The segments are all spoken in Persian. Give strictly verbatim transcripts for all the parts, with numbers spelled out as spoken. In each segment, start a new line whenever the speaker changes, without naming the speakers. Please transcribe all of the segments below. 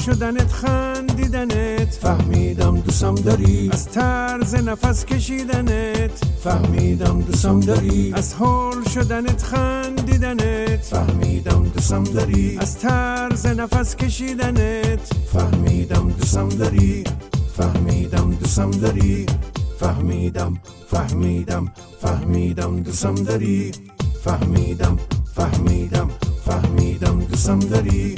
شدنت خندیدنت
فهمیدم دوستم داری،
از طرز نفس کشیدنت
فهمیدم دوستم داری،
از هول شدنت خندیدنت
فهمیدم دوستم داری،
از طرز نفس کشیدنت
فهمیدم دوستم داری، فهمیدم دوستم داری، فهمیدم فهمیدم فهمیدم دوستم داری، فهمیدم فهمیدم فهمیدم دوستم داری.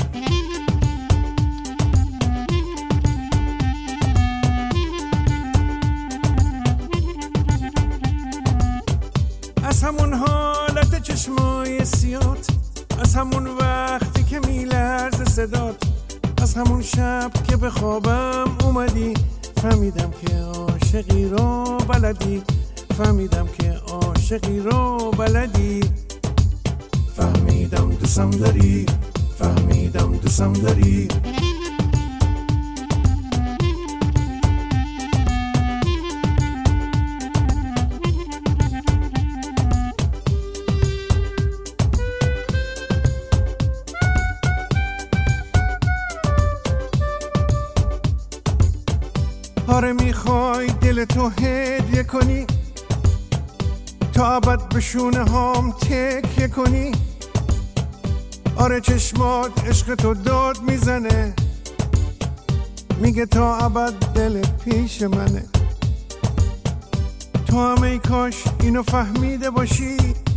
از همون حالت چشمای سیات، از همون وقتی که میلرزه صدات، از همون شب که به خوابم اومدی فهمیدم که عاشقی رو بلدی، فهمیدم که عاشقی رو بلدی.
فهمیدم دوستم داری، فهمیدم دوستم داری.
آره میخوای دل تو هدیه کنی تا ابد به شونه هام تکیه کنی. آره چشمات عشق تو داد میزنه، میگه تا ابد دلت پیش منه. تو هم ای کاش اینو فهمیده باشی،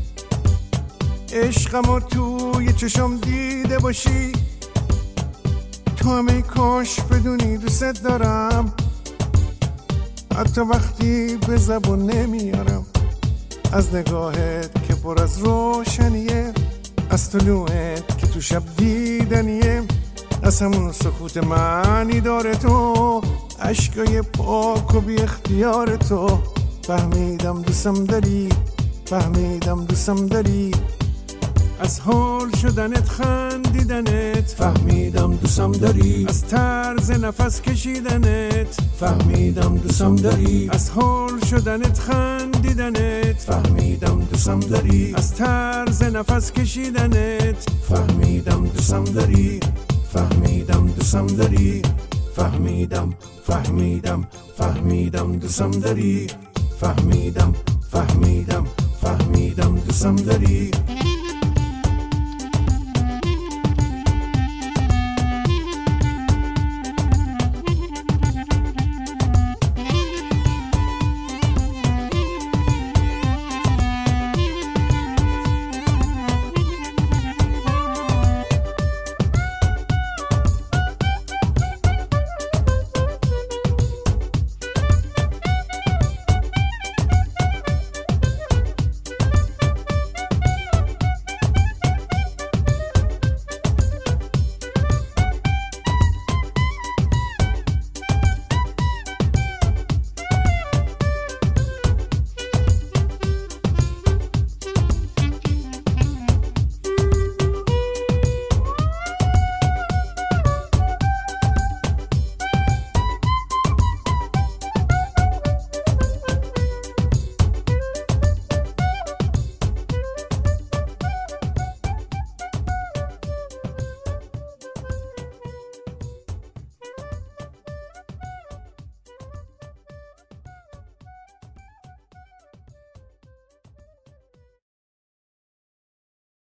عشقمو توی چشم دیده باشی. تو هم ای کاش بدونی دوست دارم، حتی وقتی به زبون نمیارم. از نگاهت که پر از روشنیه، از طلوعت که تو شب دیدنیه، از همون سکوت معنی داره تو، عشقای پاک و بی اختیار تو. فهمیدم دوستم داری، فهمیدم دوستم داری. از هول شدنت خندیدنت
فهمیدم دوستم داری،
از طرز نفس کشیدنت
فهمیدم دوستم داری،
از هول شدنت خندیدنت
فهمیدم دوستم داری،
از طرز نفس کشیدنت
فهمیدم دوستم داری، فهمیدم دوستم داری، فهمیدم فهمیدم فهمیدم دوستم داری، فهمیدم فهمیدم فهمیدم دوستم داری.